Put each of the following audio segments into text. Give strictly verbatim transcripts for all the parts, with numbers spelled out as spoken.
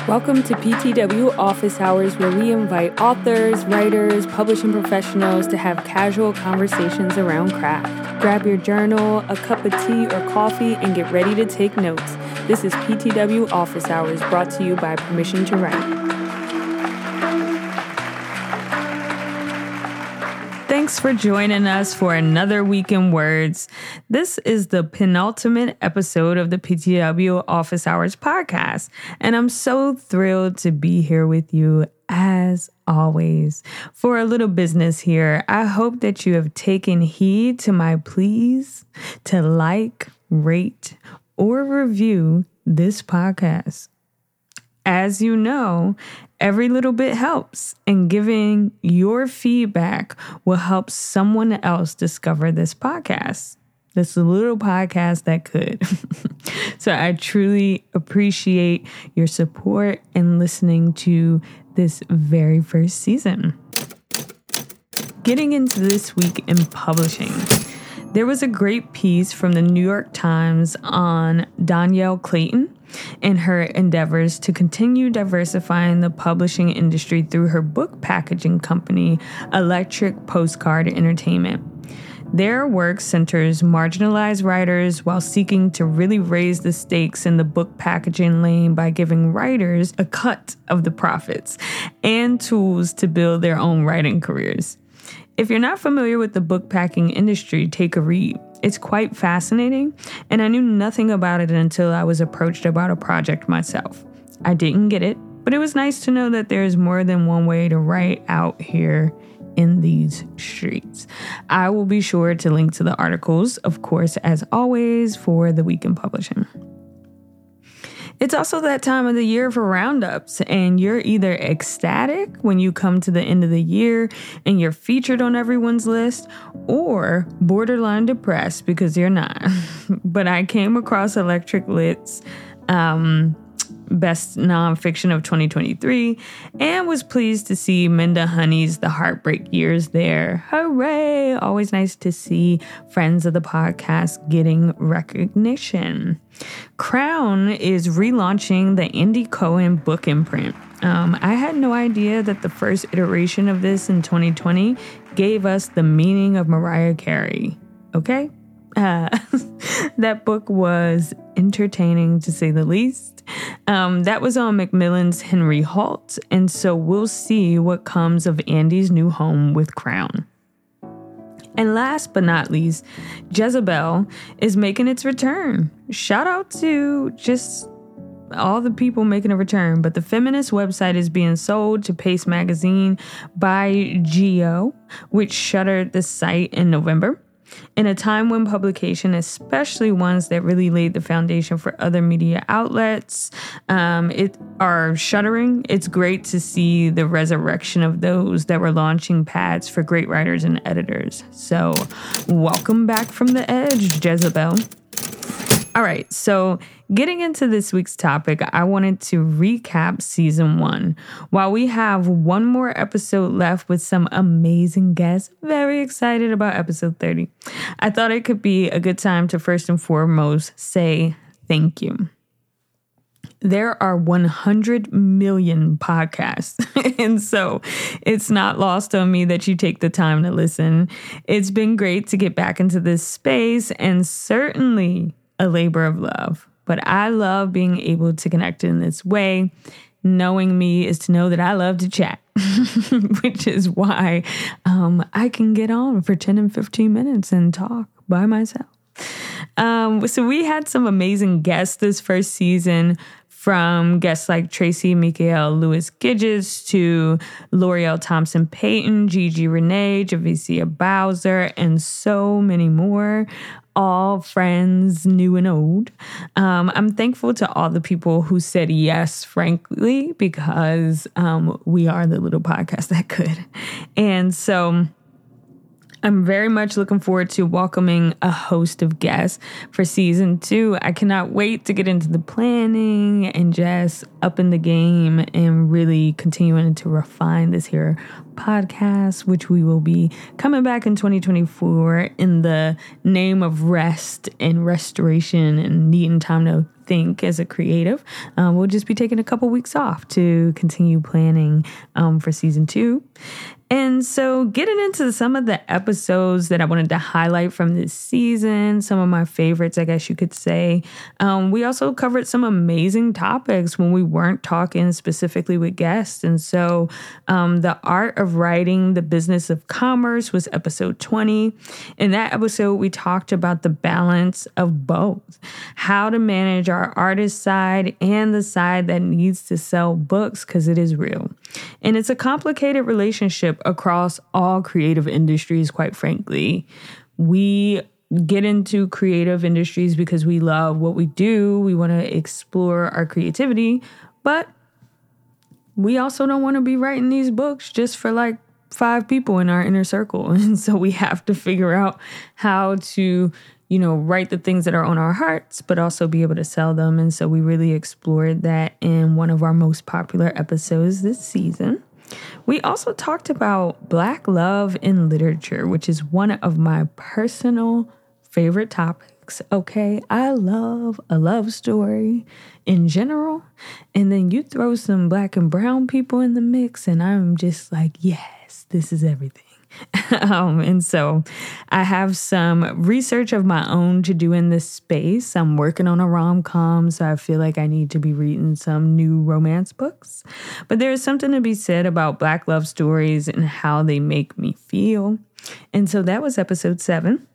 Welcome to P T W Office Hours, where we invite authors, writers, publishing professionals to have casual conversations around craft. Grab your journal, a cup of tea or coffee, and get ready to take notes. This is P T W Office Hours, brought to you by Permission to Write. Thanks for joining us for another Week in Words. This is the penultimate episode of the P T W Office Hours podcast, and I'm so thrilled to be here with you as always. For a little business here, I hope that you have taken heed to my pleas to like, rate, or review this podcast. As you know, every little bit helps, and giving your feedback will help someone else discover this podcast, this little podcast that could. So I truly appreciate your support and listening to this very first season. Getting into this week in publishing, there was a great piece from the New York Times on Dhonielle Clayton and her endeavors to continue diversifying the publishing industry through her book packaging company, Electric Postcard Entertainment. Their work centers marginalized writers while seeking to really raise the stakes in the book packaging lane by giving writers a cut of the profits and tools to build their own writing careers. If you're not familiar with the book packing industry, take a read. It's quite fascinating, and I knew nothing about it until I was approached about a project myself. I didn't get it, but it was nice to know that there's more than one way to write out here in these streets. I will be sure to link to the articles, of course, as always, for the Week in Publishing. It's also that time of the year for roundups, and you're either ecstatic when you come to the end of the year and you're featured on everyone's list, or borderline depressed because you're not. But I came across Electric Lit's um, Best Nonfiction of twenty twenty-three and was pleased to see Minda Honey's The Heartbreak Years there. Hooray! Always nice to see friends of the podcast getting recognition. Crown is relaunching the Andy Cohen book imprint. Um, I had no idea that the first iteration of this in twenty twenty gave us The Meaning of Mariah Carey. Okay? Uh, that book was entertaining, to say the least. Um, that was on Macmillan's Henry Holt, and so we'll see what comes of Andy's new home with Crown. And last but not least, Jezebel is making its return. Shout out to just all the people making a return, but the feminist website is being sold to Pace Magazine by Geo, which shuttered the site in November. In a time when publication, especially ones that really laid the foundation for other media outlets, um, it are shuttering, it's great to see the resurrection of those that were launching pads for great writers and editors. So welcome back from the edge, Jezebel. All right, so getting into this week's topic, I wanted to recap season one. While we have one more episode left with some amazing guests, very excited about episode thirty, I thought it could be a good time to first and foremost say thank you. There are one hundred million podcasts, and so it's not lost on me that you take the time to listen. It's been great to get back into this space, and certainly a labor of love. But I love being able to connect in this way. Knowing me is to know that I love to chat, which is why um, I can get on for ten and fifteen minutes and talk by myself. Um, so we had some amazing guests this first season, from guests like Tracy Mikael Lewis Gidges to L'Oreal Thompson Payton, Gigi Renee, Javicia Bowser, and so many more. All friends, new and old. Um, I'm thankful to all the people who said yes, frankly, because um, we are the little podcast that could. And so I'm very much looking forward to welcoming a host of guests for season two. I cannot wait to get into the planning and just up in the game and really continuing to refine this here podcast, which we will be coming back in twenty twenty-four in the name of rest and restoration and needing time to think as a creative. Um, we'll just be taking a couple weeks off to continue planning um, for season two. And so getting into some of the episodes that I wanted to highlight from this season, some of my favorites, I guess you could say. Um, we also covered some amazing topics when we weren't talking specifically with guests. And so um, the art of writing, the business of commerce was episode twenty. In that episode, we talked about the balance of both, how to manage our artist side and the side that needs to sell books, because it is real. And it's a complicated relationship across all creative industries, quite frankly. We get into creative industries because we love what we do. We want to explore our creativity, but we also don't want to be writing these books just for like five people in our inner circle. And so we have to figure out how to, you know, write the things that are on our hearts, but also be able to sell them. And so we really explored that in one of our most popular episodes this season. We also talked about Black love in literature, which is one of my personal favorite topics. Okay, I love a love story in general. And then you throw some Black and brown people in the mix, and I'm just like, yes, this is everything. um, and so I have some research of my own to do in this space. I'm working on a rom-com, so I feel like I need to be reading some new romance books. But there's something to be said about Black love stories and how they make me feel. And so that was episode seven.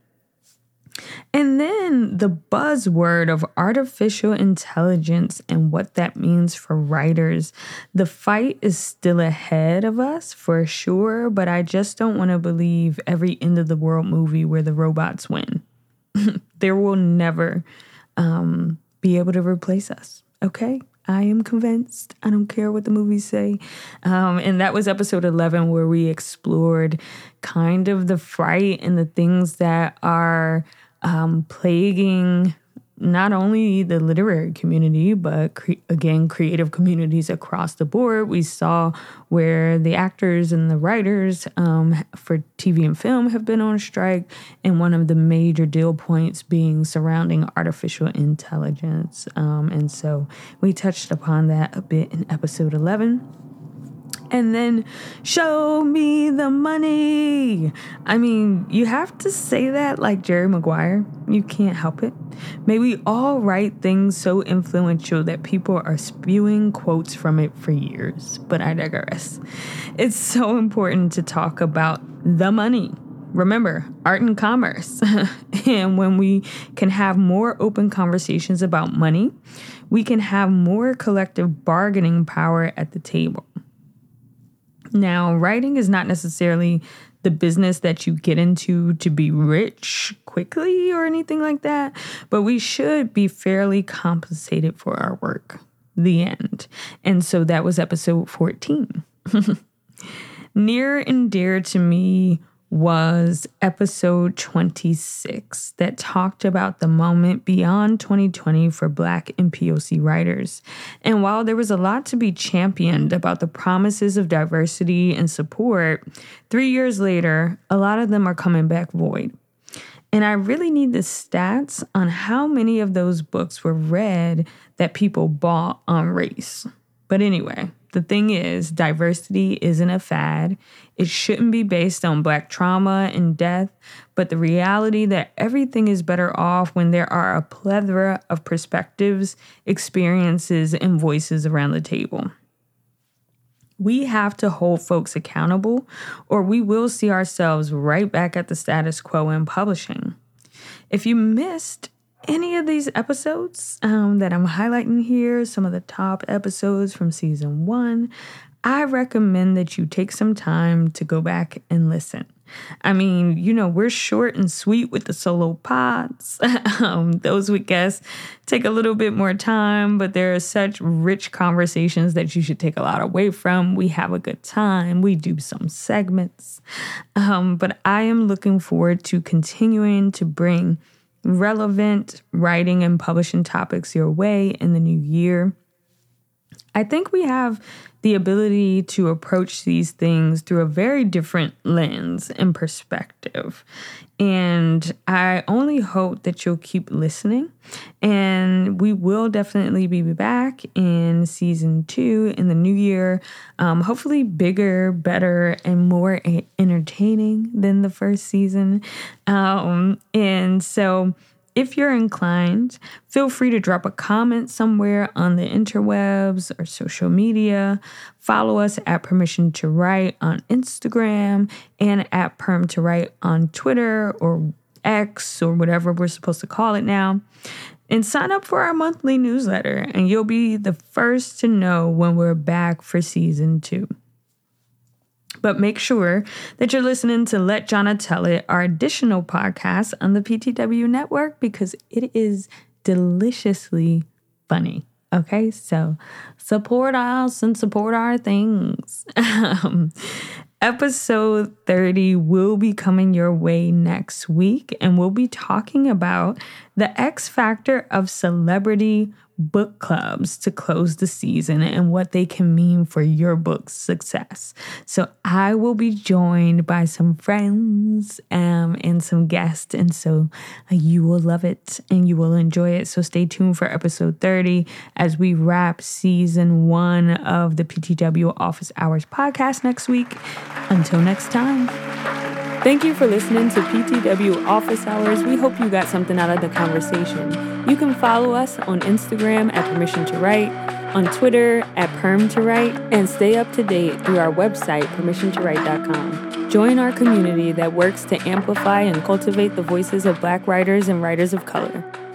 And then the buzzword of artificial intelligence and what that means for writers. The fight is still ahead of us for sure, but I just don't want to believe every end of the world movie where the robots win. There will never um, be able to replace us, okay? I am convinced. I don't care what the movies say. Um, and that was episode eleven, where we explored kind of the fright and the things that are um, plaguing not only the literary community, but cre- again, creative communities across the board. We saw where the actors and the writers um, for T V and film have been on strike, and one of the major deal points being surrounding artificial intelligence. Um, and so we touched upon that a bit in episode eleven. And then, show me the money. I mean, you have to say that like Jerry Maguire. You can't help it. May we all write things so influential that people are spewing quotes from it for years. But I digress. It's so important to talk about the money. Remember, art and commerce. And when we can have more open conversations about money, we can have more collective bargaining power at the table. Now, writing is not necessarily the business that you get into to be rich quickly or anything like that, but we should be fairly compensated for our work. The end. And so that was episode fourteen. Near and dear to me was episode twenty-six that talked about the moment beyond twenty twenty for Black and P O C writers. And while there was a lot to be championed about the promises of diversity and support, three years later, a lot of them are coming back void. And I really need the stats on how many of those books were read that people bought on race. But anyway, the thing is, diversity isn't a fad. It shouldn't be based on Black trauma and death, but the reality that everything is better off when there are a plethora of perspectives, experiences, and voices around the table. We have to hold folks accountable, or we will see ourselves right back at the status quo in publishing. If you missed any of these episodes um, that I'm highlighting here, some of the top episodes from season one, I recommend that you take some time to go back and listen. I mean, you know, we're short and sweet with the solo pods. um, those with guests take a little bit more time, but there are such rich conversations that you should take a lot away from. We have a good time. We do some segments. Um, but I am looking forward to continuing to bring relevant writing and publishing topics your way in the new year. I think we have the ability to approach these things through a very different lens and perspective. And I only hope that you'll keep listening. And we will definitely be back in season two in the new year. Um, hopefully bigger, better, and more a- entertaining than the first season. Um, and so if you're inclined, feel free to drop a comment somewhere on the interwebs or social media. Follow us at Permission to Write on Instagram and at Perm to Write on Twitter or X or whatever we're supposed to call it now. And sign up for our monthly newsletter, and you'll be the first to know when we're back for season two. But make sure that you're listening to Let Jonna Tell It, our additional podcast on the P T W network, because it is deliciously funny. Okay, so support us and support our things. Um, episode thirty will be coming your way next week, and we'll be talking about the X factor of celebrity book clubs to close the season and what they can mean for your book's success. So I will be joined by some friends um, and some guests, and so uh, you will love it and you will enjoy it. So stay tuned for episode thirty as we wrap season one of the P T W Office Hours podcast next week. Until next time. Thank you for listening to P T W Office Hours. We hope you got something out of the conversation. You can follow us on Instagram at Permission to Write, on Twitter at Perm to Write, and stay up to date through our website, permission to write dot com. Join our community that works to amplify and cultivate the voices of Black writers and writers of color.